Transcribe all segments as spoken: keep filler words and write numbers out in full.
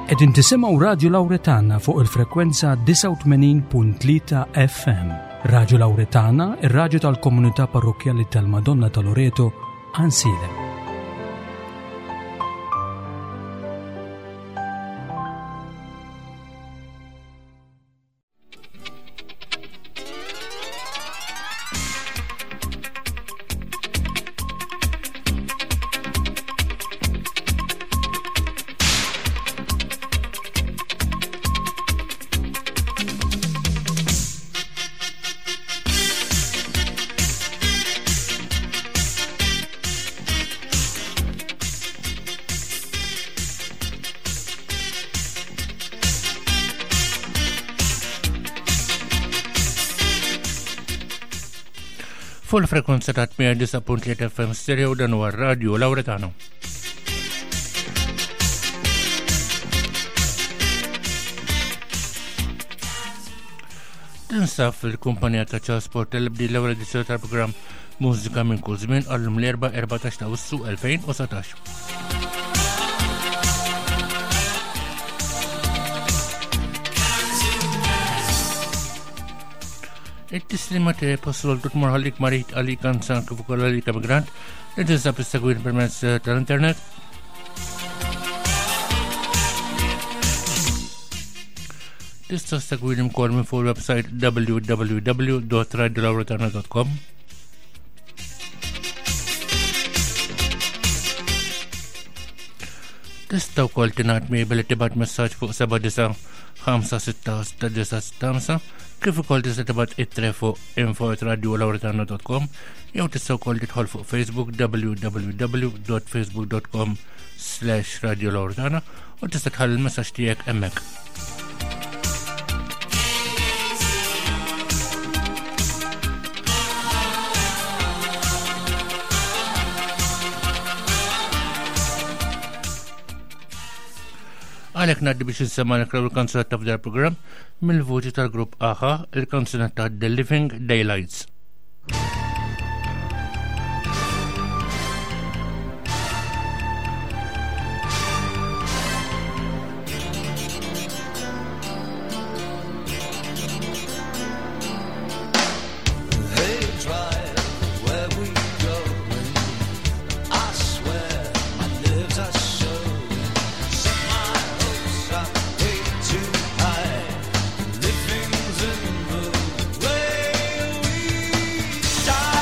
Qed intisimgħu Radio Lawretana fuq il-frekwenza tminja u tmenin punt tlieta F M. Radio Lawretana, ir-radju tal-Komunità Parrokjali tal-Madonna ta' Loreto, Ansile. Full frekwenza ta' tminja u disa' punt tlieta F M stereo dan huwa Radio Lawretana. Tinsab fil-kumpanija ta' Ciao Sport l-bdi l-ewwel edizzjoni tal-programm Mużika minn kull żmien għallum l-erba' erbatax ta' Awwissu elfejn u satax. Il-tislima te poslu l-tut marħallik marit għalik ansan kif ukoll għalik emigrant li tinsab tissegwin permezz tal-internet. Tista' segwin imkoll minn fuq il-website w w w dot radio lawretana dot com. Tista' wkoll tingħad mi billi tibgħat messaġġ fuq seba' disa' ħamsa sitta sitta disa' sitta ħamsa kif ukoll tista' tibgħat ittre fuq info at radio lawretana dot com jew tista' wkoll tidħol fuq Facebook w w w dot facebook dot com slash radio lawretana u tista' tħalli l-messaġġ tiegħek hemmhekk. Għalek naddi biex nsemma nekraw il-kanzunetta f'dar program mill-voċi tal-grupp Aħa, il-kanzunetta The Living Daylights. Die!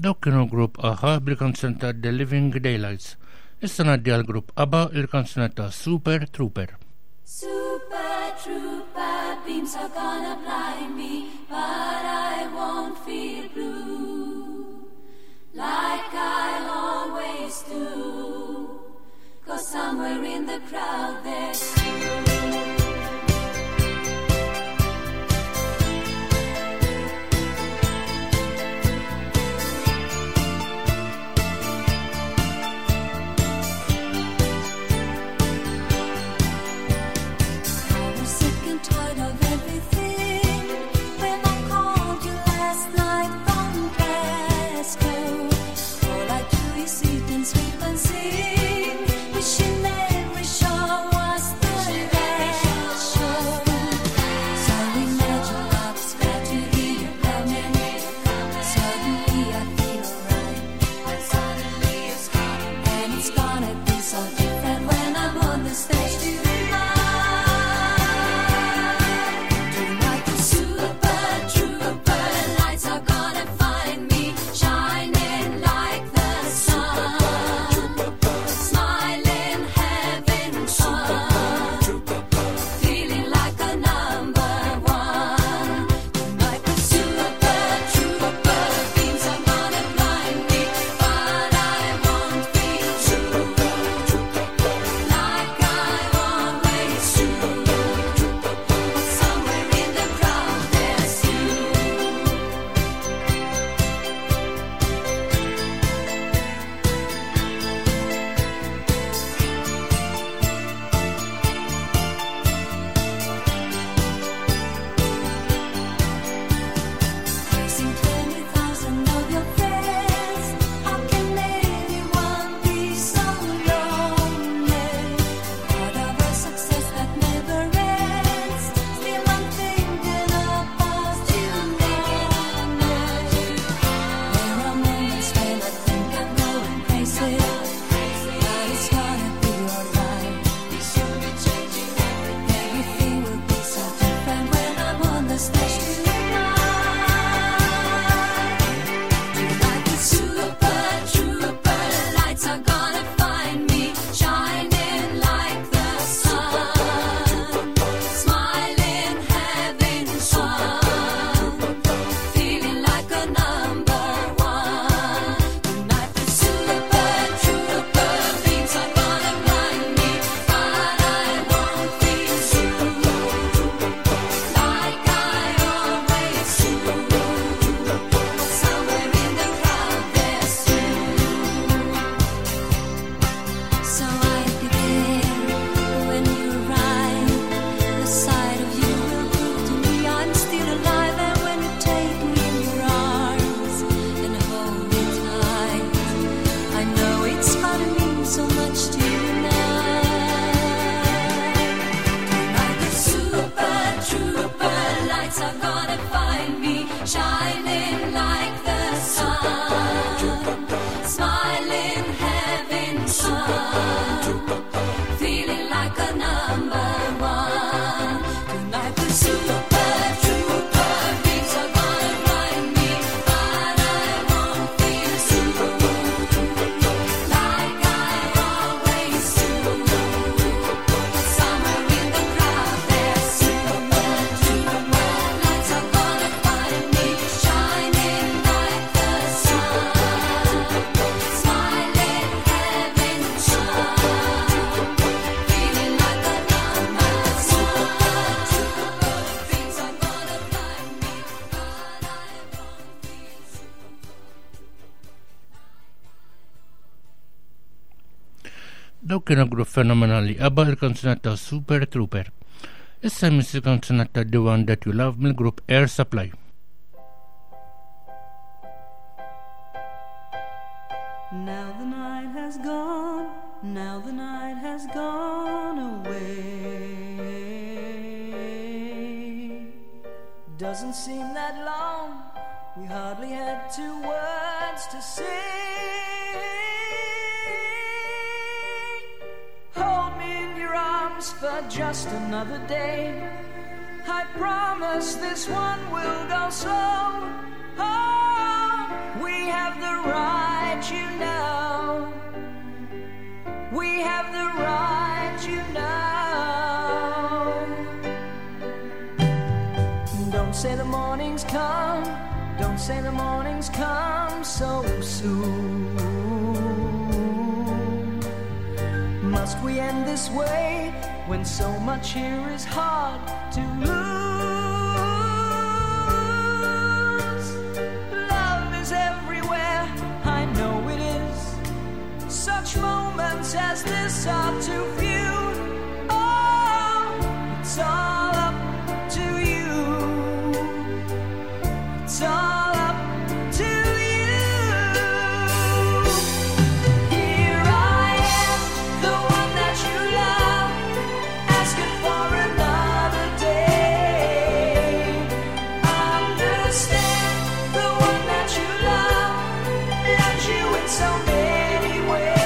Dawk kienu grupp Aha bil-kanzun ta' The Living Daylights. Issa ngħaddi għal grupp ABBA il-kanzun ta' Super Trooper. Super Trooper, beams are gonna blind me, but I won't feel blue like I always do, 'cause somewhere in the crowd there's you. Dawk kienu grupp fenomenali ABBA il-kanzunet ta' Super Trooper. Issa jmiss il-kanzunet ta' The One That You Love mill-grupp Air Supply. Now the night has gone, now the night has gone away. Doesn't seem that long, we hardly had two words to say. Hold me in your arms for just another day. I promise this one will go slow. Oh, we have the right, you know. We have the right, you know. Don't say the morning's come, don't say the morning's come so soon. Must we end this way when so much here is hard to lose? Love is everywhere, I know it is. Such moments as this are too few. Oh, it's all up to you. It's all up to you. Here I am, the one that you love, asking for another day. Understand, the one that you love loves you in so many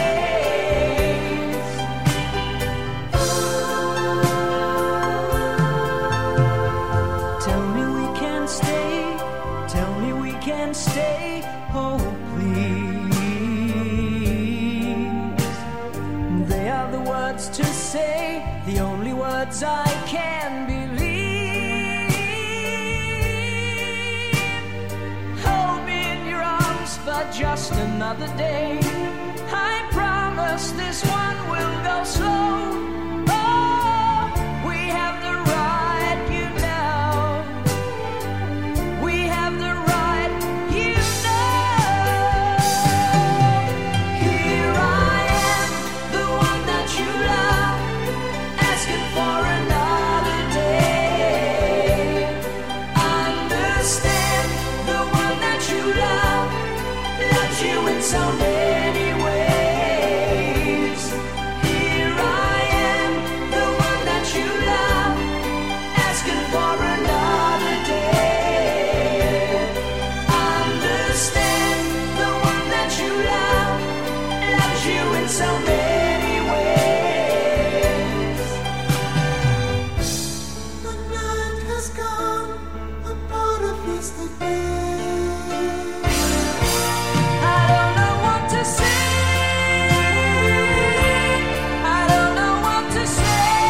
ways. Tell me we can stay, tell me we can stay, oh please. They are the words to say, the only words I can believe. Hold me in your arms for just another day. I promise this one will go slow. Oh, we have the right, you know. We have the right, you know. Here I am, the one that you love, asking for another day. Understand, the one that you love loves you in so many ways. Here I am, the one that you love, asking for another day. Understand, the one that you love loves you in so many ways. The night has gone, a part of yesterday. I don't know what to say. I don't know what to say.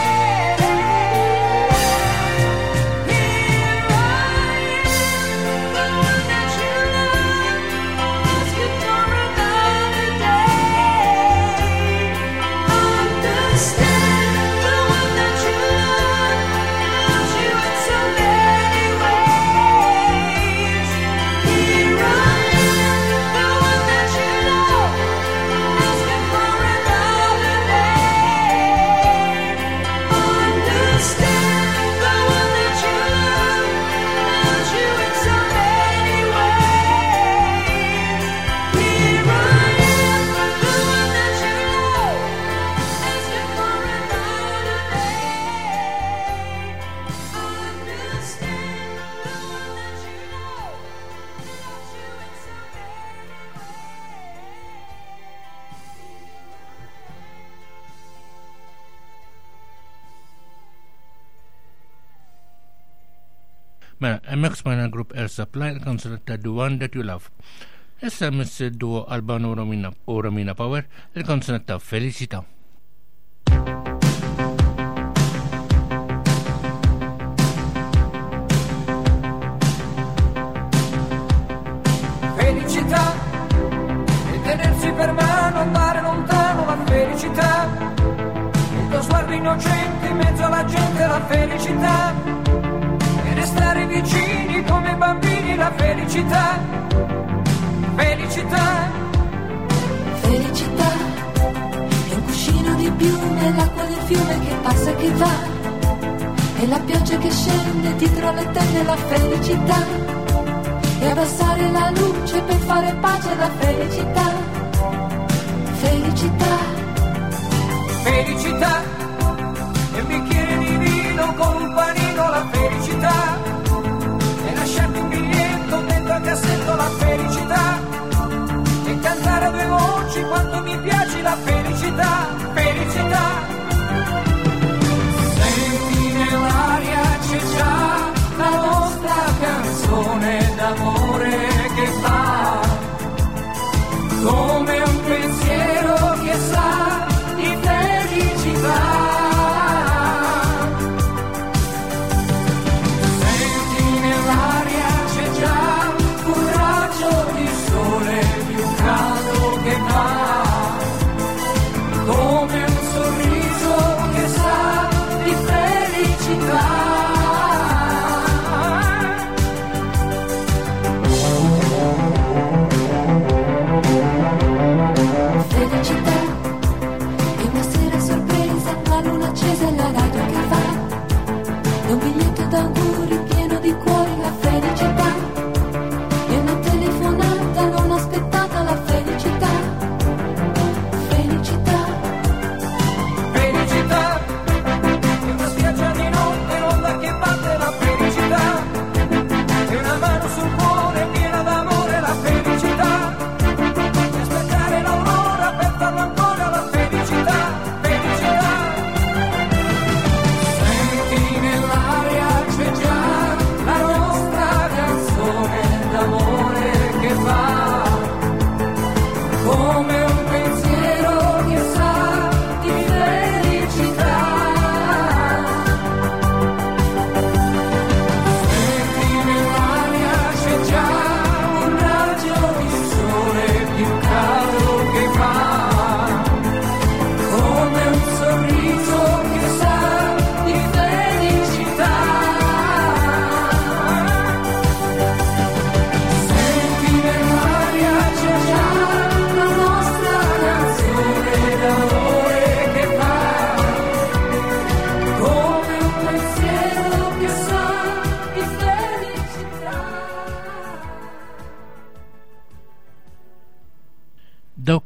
Here I am, the one that you love, asking for another day. Understand, the one that you love loves you in so many ways. Here I am, the one that you love, asking for another day. Understand, the one that you love loves you in so many ways. Here I am, the one that you love, asking for another day. Understand, the one that you love loves you in so Mela, emmek smajna grupp Air Supply, il-kanzunet ta' The One That You Love. Issa miss duo Albano u Romina, u Romina Power, il-kanzunet ta' Felicità. felicità e tenersi per mano, andare lontano, la felicità, il tuo sguardo innocente in mezzo alla gente, la felicità, e restare vicini come bambini, la felicità, felicità. Felicità è un cuscino di piume, l'acqua del fiume che passa e che va, e la pioggia che scende dietro le tende, la felicità. E abbassare la luce per fare pace alla felicità. Felicità. Felicità. E un bicchiere di vino con un panino, la felicità. E lasciarti un biglietto dentro al cassetto, la felicità. E cantare a due voci quanto mi piace, la felicità. Felicità. Senti nell'aria c'è già la nostra canzone d'amore che fa,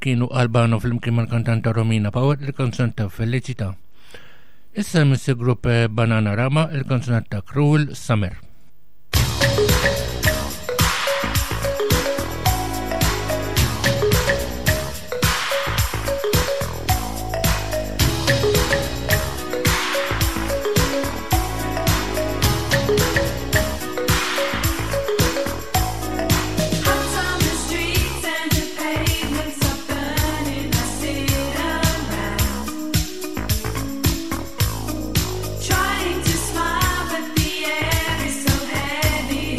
kienu Albano fl-imkien mal-kantanta Romina Power il-kanzun ta' Felicità. Issa missi grupp Banana Rama il-kanzun ta' Cruel Summer. Trying to smile, but the air is so heavy.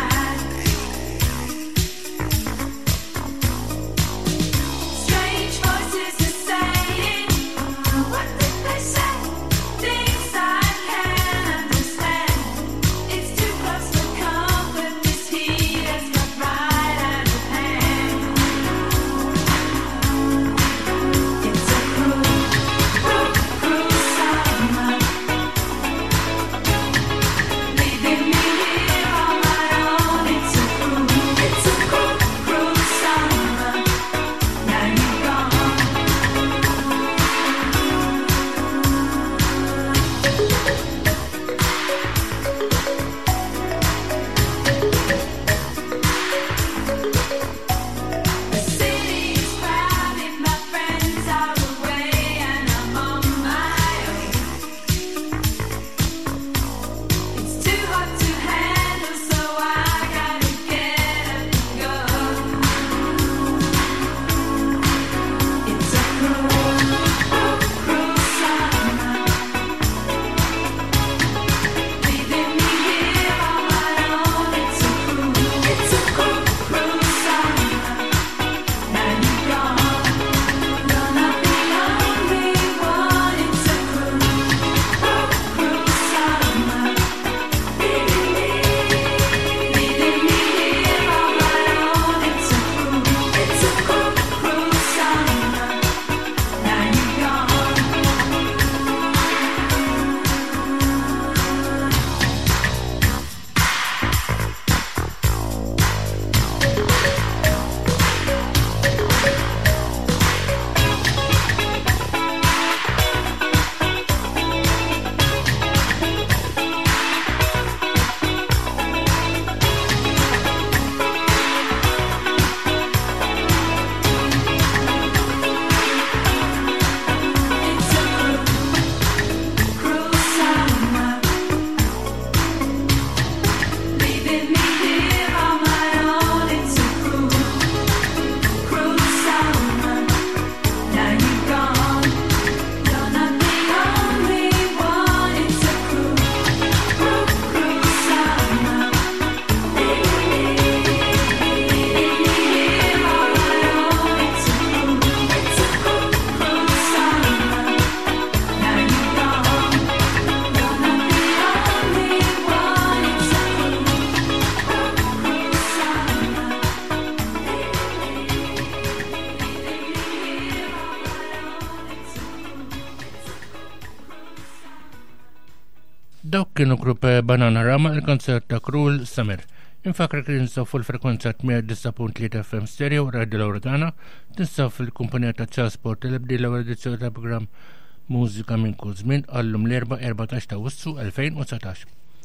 Dawk kienu grupp Banana Rama il-konzert ta' Cruel Summer. Infakra kien nistaw fil-frekwenza mija disa punt tlieta F M Stereo Radio Lauretana, tinsaw fil-kumpanija ta' Ċasport il-bdila u edizzjoni ta' program Mużika minn kull żmien għallum l-erba' erbatax ta' Wissu elfejn u tsatax.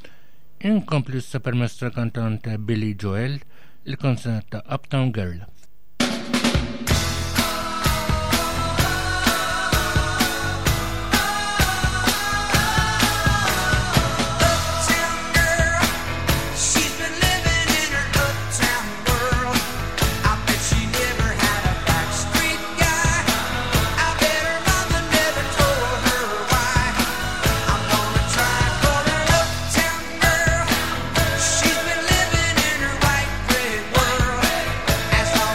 Inkompli issa permezz tal-kantant Billy Joel il-konzert ta' Uptown Girl. As long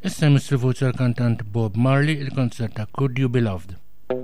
Issa jmiss il-voċi tal-kantant Bob Marley il-konzert ta' Could You Be Loved.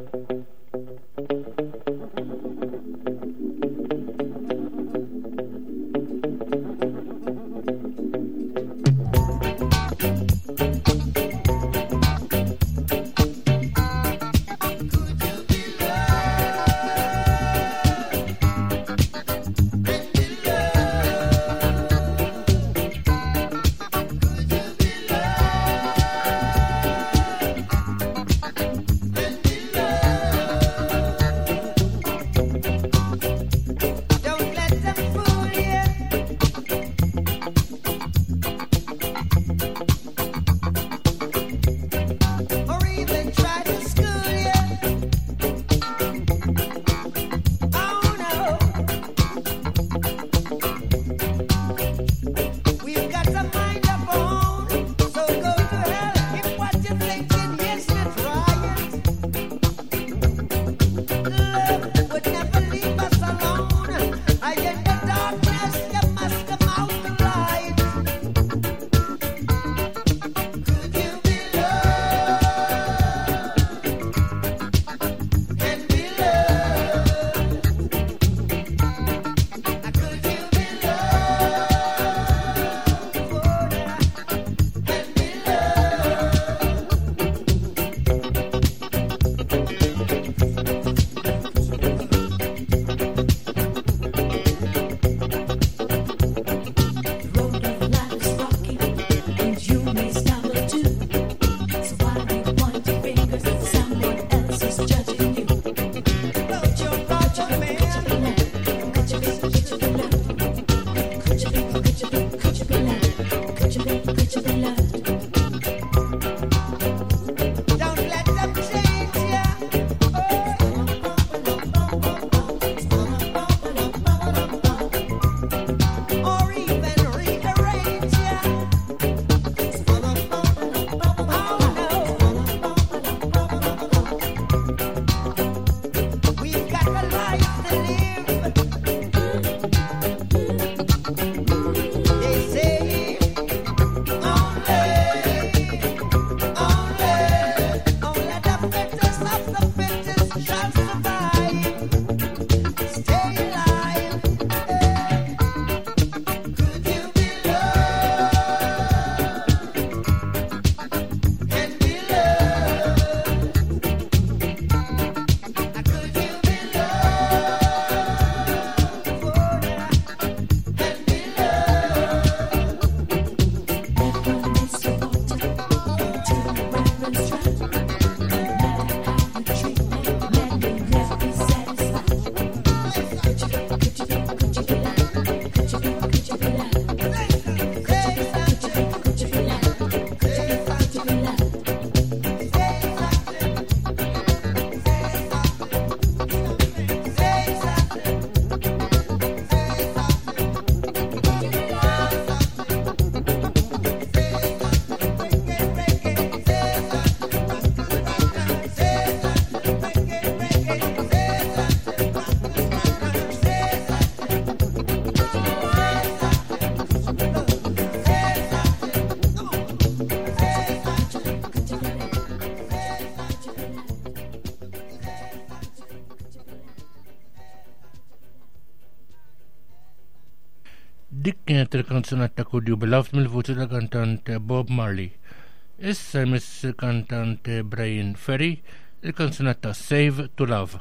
Dik kienet il-kanzunat ta' Could You Be Loved mill-voċi ta' kantant Bob Marley. Issa jmiss il-kantant Brian Ferry il-kanzunat ta' Save to Love.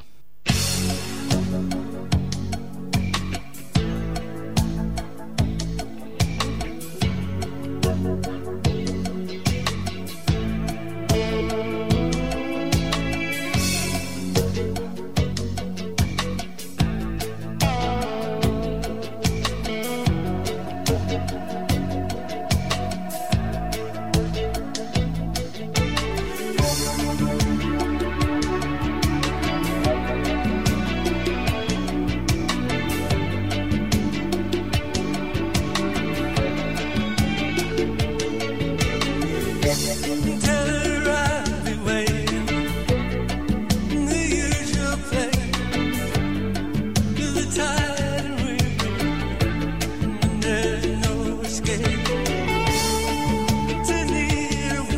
To need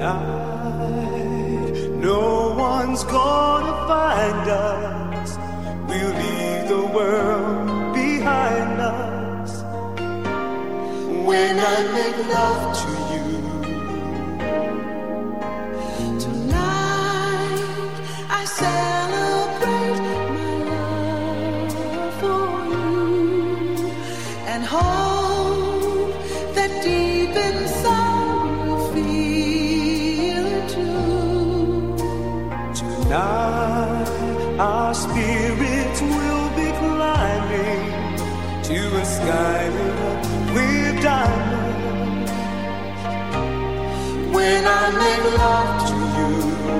Tonight, no one's gonna find us. We'll leave the world behind us. When I make love to you, tonight I celebrate my love for you and hope that deep inside you feel it too. tonight our spirits will be climbing to a sky lit up with diamonds. When I make love to you,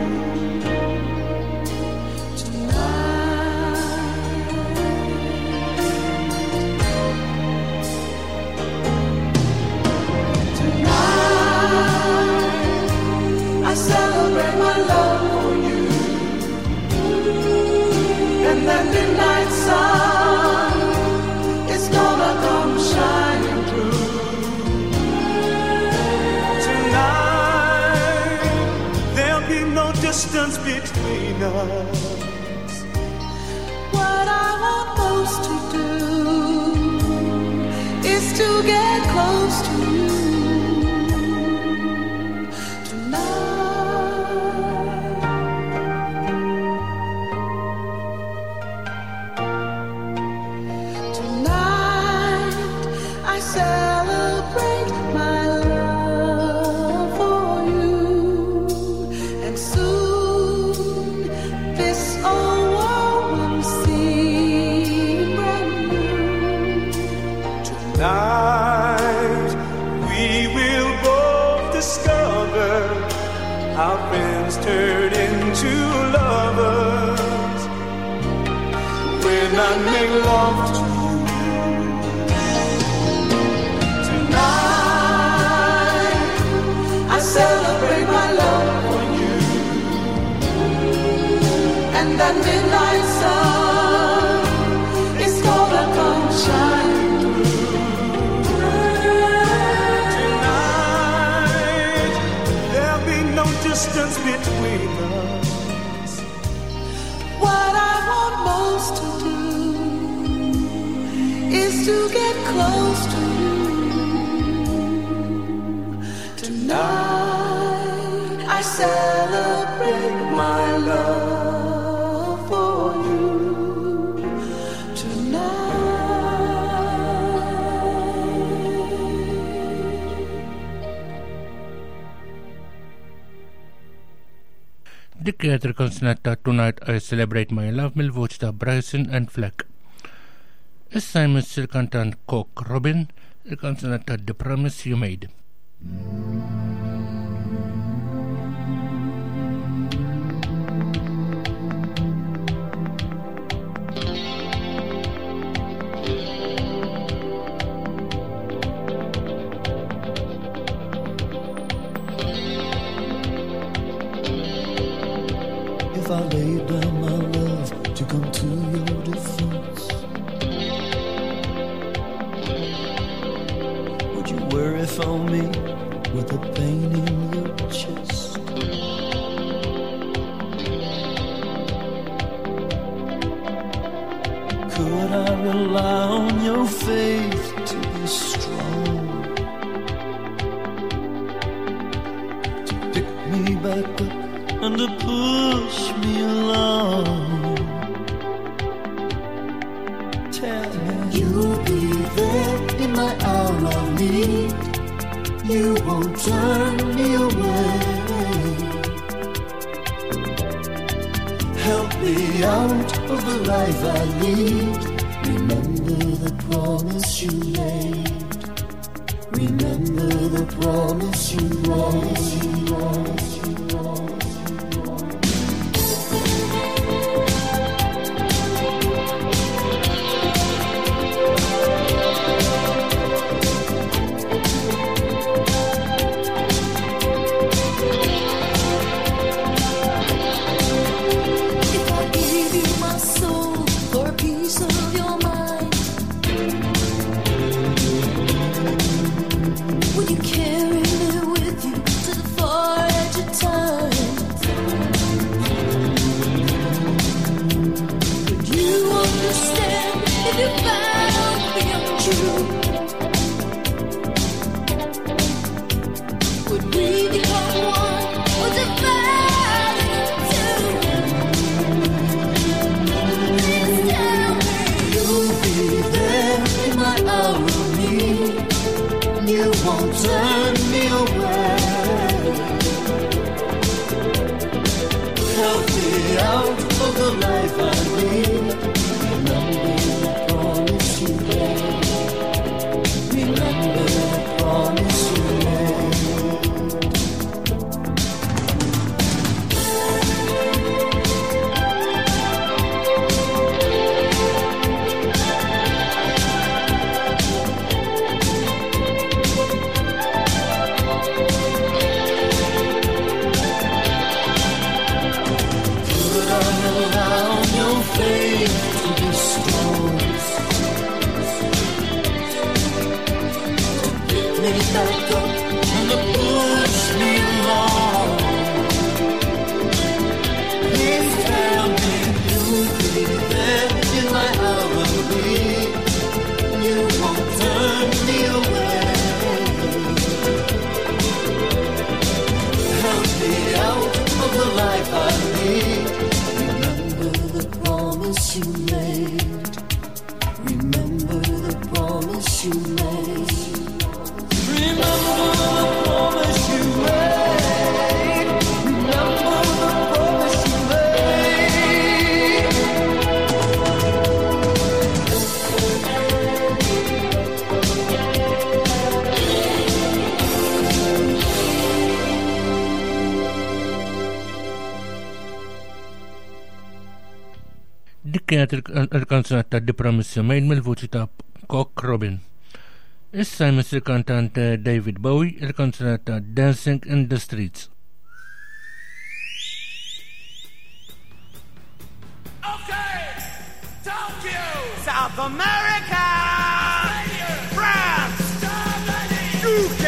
I celebrate my love for you, and that midnight sun is gonna come shining through. tonight there'll be no distance between us. What I want most to do is to get close to you. Tonight we will both discover our friends turn into lovers. When I make love to you, tonight I celebrate my love for you, and that midnight sun is gonna come shining. Distance between us. What I want most to do is to get close to you. Tonight I celebrate my love for you. Dik kienet il-konsonat ta' Tonight I Celebrate My Love mill-voċ ta' Bryson and Fleck. Issa jmiss il-kantant Cock Robin, il-konsonat ta' The Promise You Made. If I laid down my love to come to your defense, would you worry for me with the pain in your chest? Could I rely on your faith to be strong, to pick me back up and to push me along? Tell me you'll be there in my hour of need. You won't turn me away. Help me out of the life I lead. Remember the promise you made. Remember the promise you made. Would you carry me with you to the far edge turn me away. Help me out of the life I lead. Remember the promise you made. Remember the promise you made. Back up and to push me along. Please tell me you'll be there in my hour of need. You won't turn me away. Help me out of the life I lead. Remember the promise you made. Remember the promise you made. Remember the promise you made. Remember the promise you made. Dik kienet il-kanzunetta di Promise You Made mill-vuċi ta' Cock Robin. Issa jmiss il-kantant David Bowie il-kanzunetta Dancing in the Streets. Okay, Tokyo, South America, France, U K.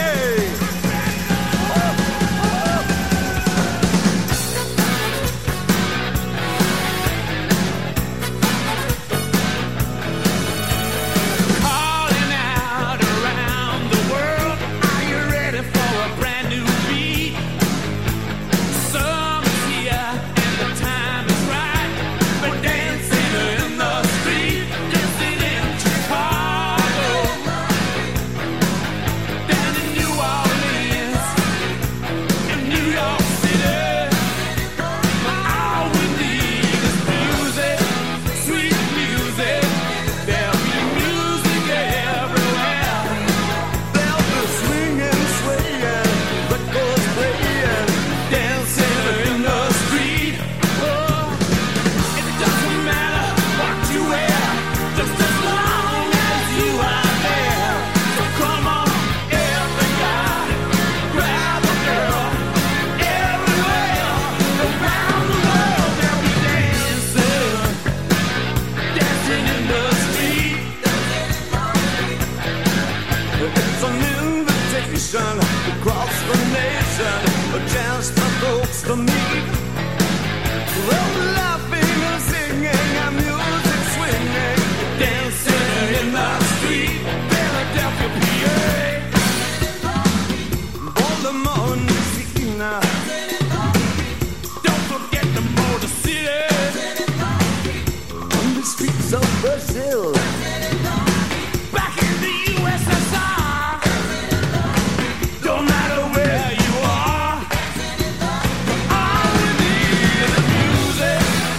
Across the nation, just the folks to meet. Well, laughing and singing and music swinging, dancing in the street, Philadelphia, P A. Baltimore, Louisiana. Don't forget the Motor City. On the streets of Brazil. Back in the U S S R. Music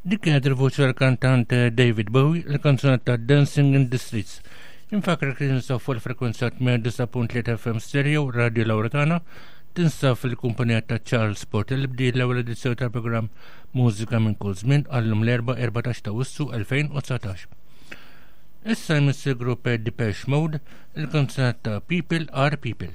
Dik kienet il-voċi tal-kantant David Bowie, il-kanzunetta Dancing in the Streets. Infakar kien nistaw fuq il-frekwenza tmien punt tlieta F M Stereo, Radio Lauretana, tinsab fil-kumpanija ta' Charles Porter li bdi l-ewwel edizzjoni tal-programm Mużika minn kull żmien għallum l-erba' erbatax ta' Wissu elfejn u tsatax. Issa jmiss il-grupp Depeche Mode, il-kanzunetta People Are People.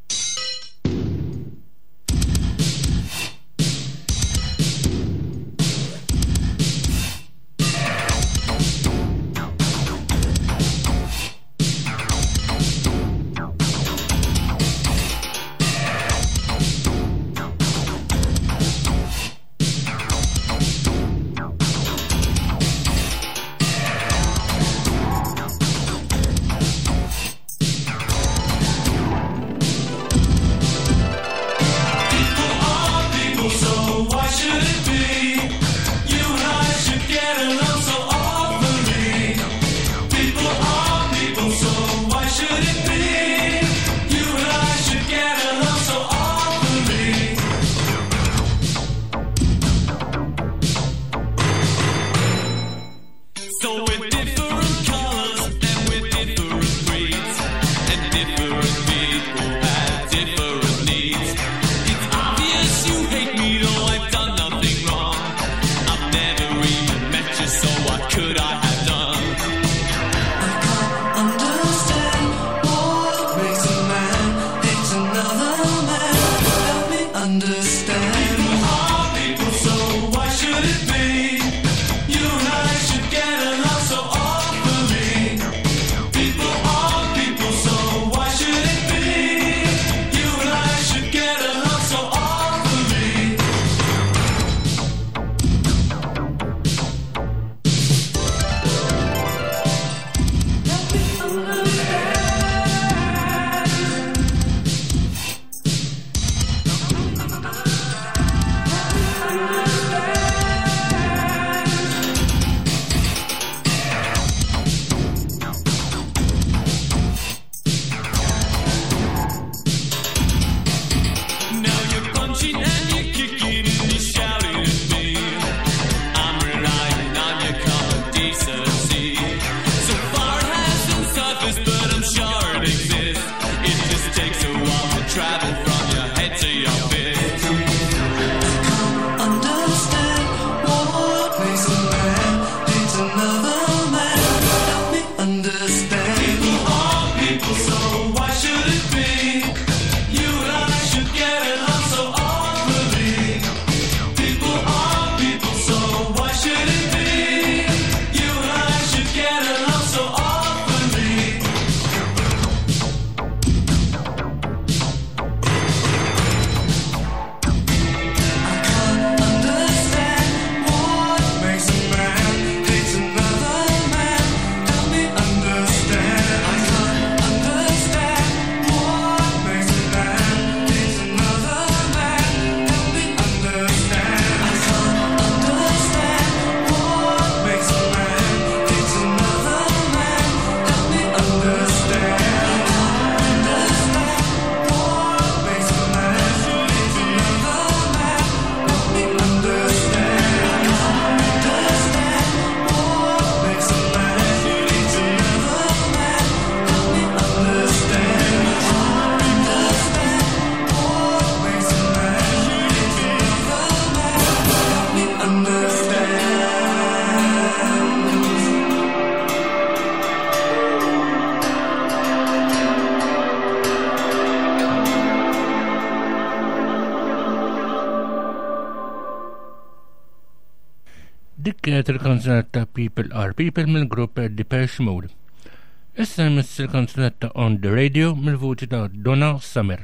Dik kienet il-kanzunetta People Are People mill-grupp Depeche Mode. Issa jmiss il-kanzunetta On the Radio mill-vuċi ta' Donna Summer.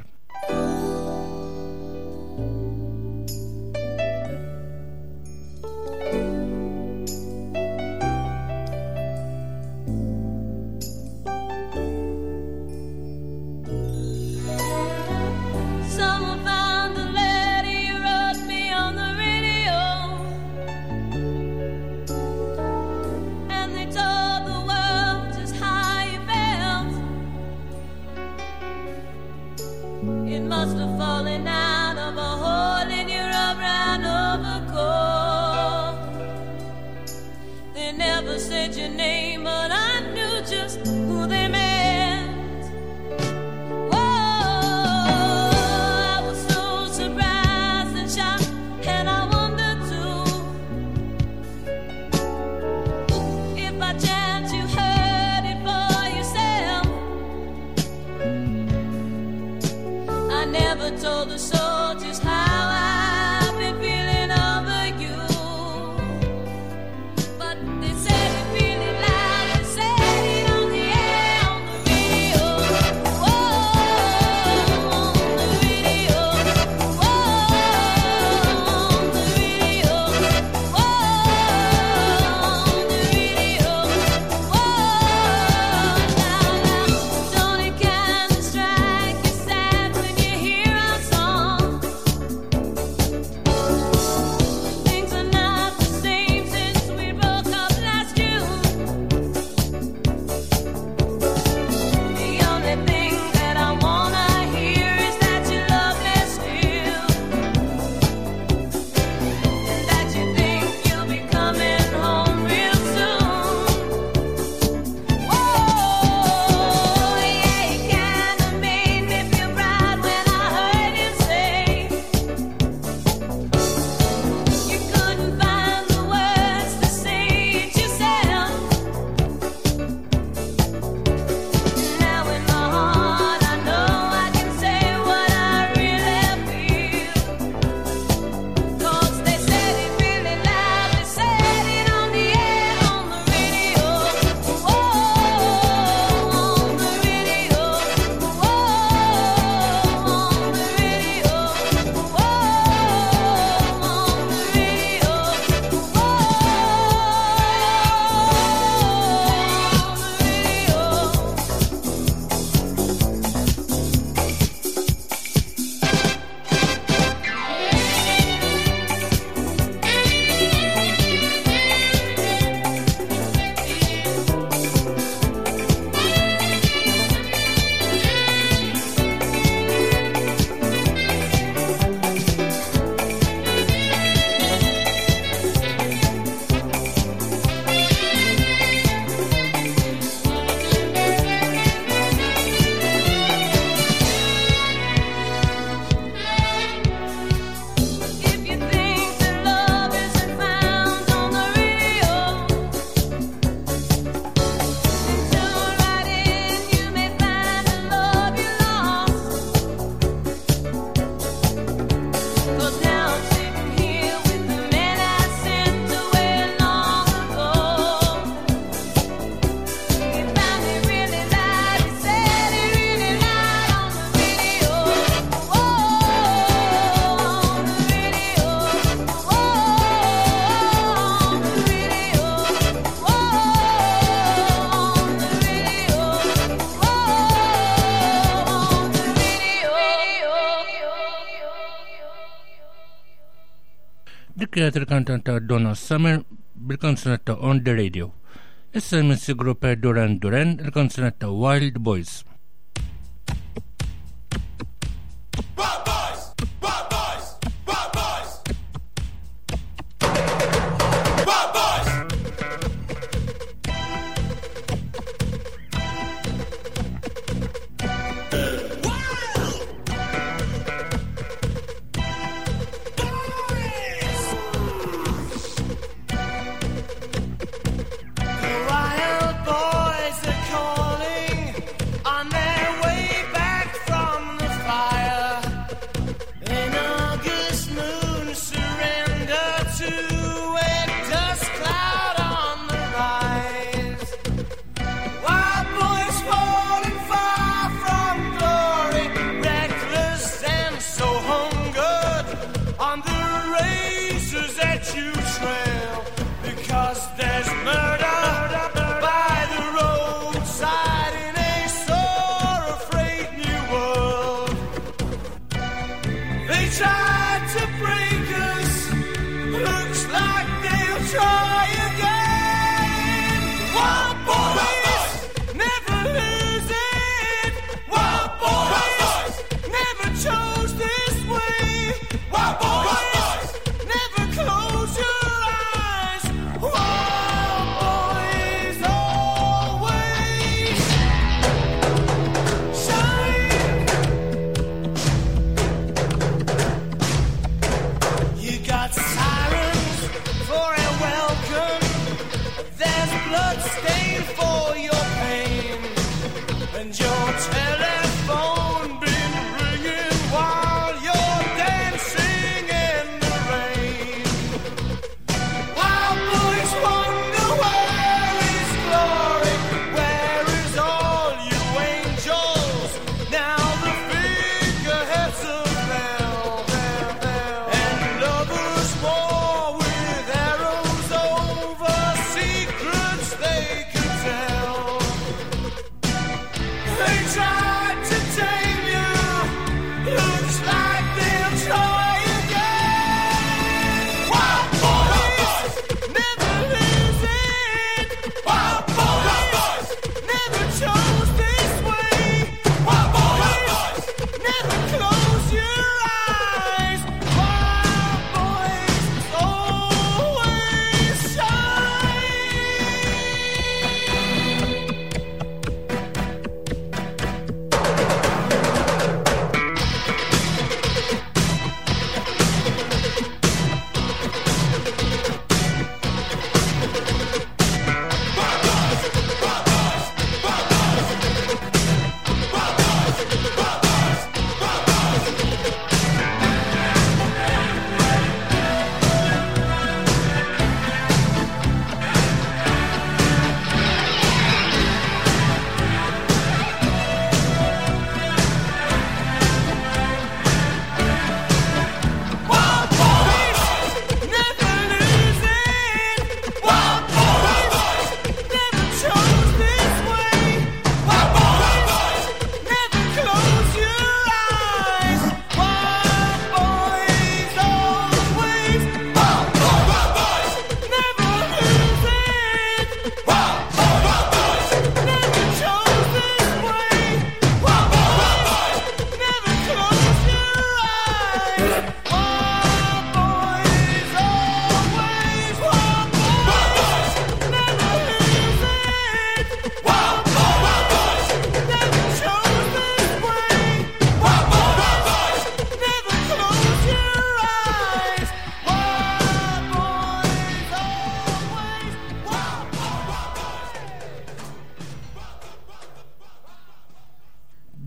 Thank heard your name, but I knew just who they meant. Whoa, I was so surprised and shocked, and I wondered too if by chance you heard it for yourself. I never told the soldiers how I've been feeling over you, but they said it really loud and said it on the air, on the radio. Whoa, on the radio. Whoa, on the radio. Whoa, on the radio. Whoa, now, now, don't it kinda strike you sad when you hear our song? Things are not the same since we broke up last June. The only thing that I wanna hear is that you love me still, and that you think you'll be coming home real soon. Whoa, yeah, you kinda made me feel proud when I heard you say you couldn't find the words to say it yourself. Now in my heart I know I can say what I really feel, 'cause they said it really loud, they said it on the air, on the radio. Whoa, on the radio. Whoa, on the radio. Whoa, on the radio. Whoa, on the radio. If you think that love isn't found on the radio, then tune right in, you may find the love you lost. 'Cause now I'm sitting here with the man I sent away long ago. He found me really loud, he said it really loud on the radio. Whoa, on the radio. Whoa, on the radio. Whoa, on the radio. Whoa, on the radio. Dik kienet il-kantanta Donna Summer bil-kanzunetta On the Radio. Issa jmissi grupper Duran Duran il-kanzunetta Wild Boys. Wild boys, wild boys, wild boys. Wild boys. Wild boys are calling on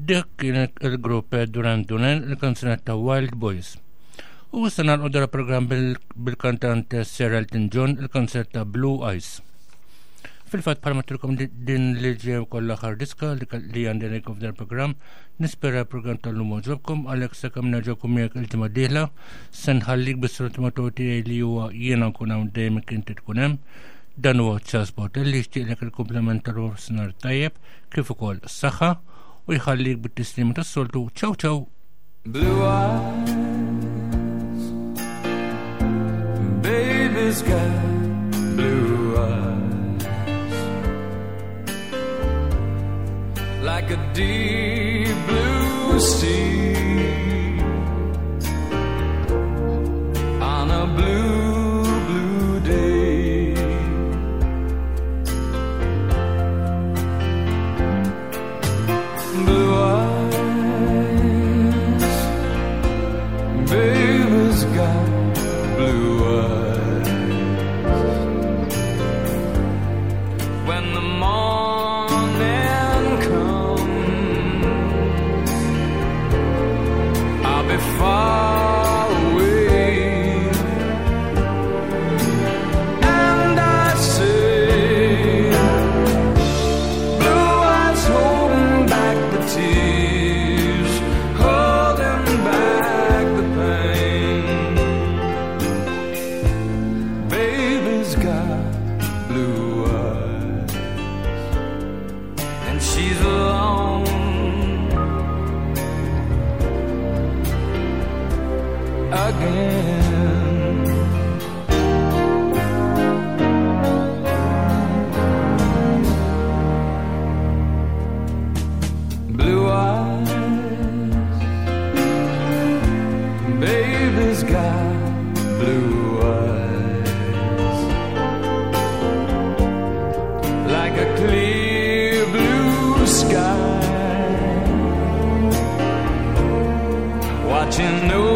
Dik kien il-grupp Duran Duran il-kanzunet ta' Wild Boys. U issa nagħlqu program bil-kantant Sir Elton John il-kanzunett ta' Blue Eyes. Fil-fatt bħalma tilkom din li ġew kollha aħħar diska li għandi ngħidilkom f'dan il-programm, nispera l-programm tal-lum ġobkom għalhekk sakemm nerġgħu miegħek il-ġimgħa d-dieħla se nħallik bis-sottomatur tiegħi li huwa jiena nkun hawn dejjem inti tkun hemm. Dan huwa Charles li jixtieqlek il-kumpliment tal-snar tajjeb kif ukoll s-saħħa u jħallik bit-tislim tas-soltu. Ciao ciao. Blue eyes, baby's got blue eyes, like a deep blue sea on a blue, blue day. Blue eyes, baby's got blue eyes. When the morning comes, I'll be far away, and I say, blue eyes holding back the tears, holding back the pain. Baby's got blue eyes, and she's alone again. Blue eyes, baby's got blue eyes, like a clear blue sky, watching over